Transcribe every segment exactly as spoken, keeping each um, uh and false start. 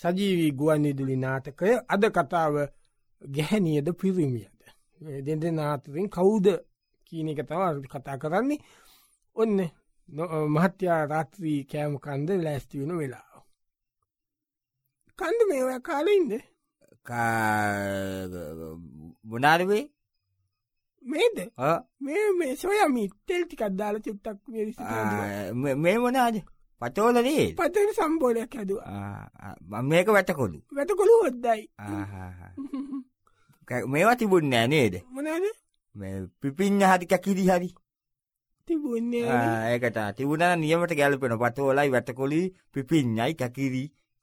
සජීවී ගුවන්විදුලි නාටකය අද කතාව ගැහැණියද පිරිමියද දෙන්න නාතරින් කවුද කියන එක තමයි කතා කරන්නේ. ඔන්න මහත්යා රාත්‍රී කෑම කන්ද ලෑස්ති වෙන වෙලාව. කන්ද මේ ඔය කාලේ ඉන්නේ මොනාද වේ මේද මේ මේ සොයා මී තෙල් ටිකක් දාලා චුට්ටක් මේ මේ මොනාද පතෝල නේ පතෝල සම්බෝලයක් හැදුවා මම මේක වැටකොළු වැටකොළු හොද්දයි මේවා තිබුණේ නෑ නේද මොනවාද මේ පිපිඤ්ඤ හරි කැකිලි හරි තිබුණේ ආ ඒකට තිබුණා නියමට ගැලපෙන පතෝලයි වැටකොළි පිපිඤ්ඤයි කැකිලි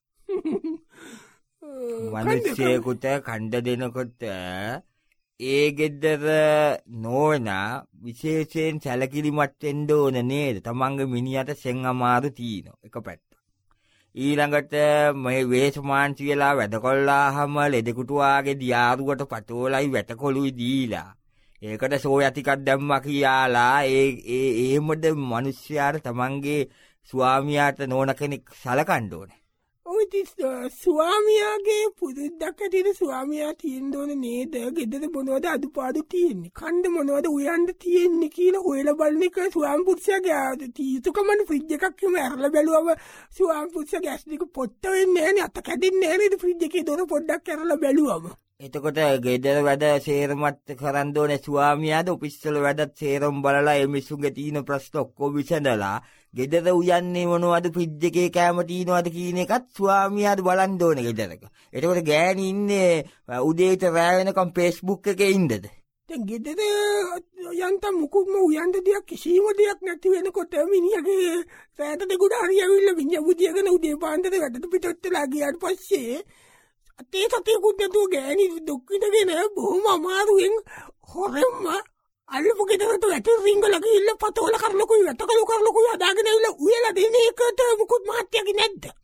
මිනිස්සෙකුට කණ්ඩ දෙනකොට ඒ ගෙදර නෝනා විශේෂයෙන් සැලකිලිමත් වෙන්න ඕන නේද? තමන්ගේ මිනිහට සෙන් අමාරු තියෙනවා එක පැත්ත. ඊළඟට මේ වේසමාන්ති වෙලා වැඩකොල්ලාහම ලෙඩකුට වාගේ දියාරුවට පතෝලයි වැටකොළුයි දීලා. ඒකට සෝයා ටිකක් දැම්මා කියලා ඒ ඒ එහෙමද මිනිස්යාට තමන්ගේ ස්වාමියාට නෝන කෙනෙක් සලකන්න ඕනේ. ස්වාමියාගේ පුදුද්දක් ඇතින ස්වාමියා තියෙන්න ඕන නේද? ගෙදර මොනවද අඩුපාඩු තියෙන්නේ? කණ්ඩ මොනවද උයන්න තියෙන්නේ කියලා හොයලා බලන එක ස්වාමි පුරුෂයාගේ තීතුකමන ෆ්‍රිජ් එකක් එහෙම ඇරලා බැලුවම ස්වාමි පුරුෂයාගේ ඇස් දෙක පොට්ට වෙන්නේ නැහැ නේ. අත කැඩෙන්නේ නැහැ නේද ෆ්‍රිජ් එකේ දොර පොඩ්ඩක් ඇරලා බැලුවම. එතකොට ගෙදර වැඩ සේරමත් කරන්න ඕනේ ස්වාමියාද ඔෆිස්වල වැඩත් සේරම බලලා මේ මිසුගේ තියෙන ප්‍රශ්න ඔක්කොම විසඳලා ගෙදර උයන්නේ මොනවද ෆ්‍රිජ් එකේ කැම තියෙනවද කියන එකත් ස්වාමියාද බලන්න ඕනේ ගෙදරක. එතකොට ගෑණි ඉන්නේ උදේට රැ වෙනකම් Facebook එකේ ඉන්නද? දැන් ගෙදර යන්තම් මුකුත්ම උයන්න දෙයක් කිසිම දෙයක් නැති වෙනකොට මිනිහගේ රැට දෙගුඩ හරියවිල්ල මිනිහ බුදියගෙන උදේ පාන්දර වැඩට පිටොත්ලා ගියාට පස්සේ අතේ සතේ කුද්දතු ගෑණි දුක් විඳගෙන බොහොම අමාරුවෙන් හොරෙන්ම අල්ලපු ගෙදරට වැටි රින්ගල ගිහිල්ලා පතෝල කරලකුයි වැටකලු කරලකුයි අදාගෙන ඉල්ල උයලා දෙන එකට මුකුත් මහත්යගේ නැද්ද?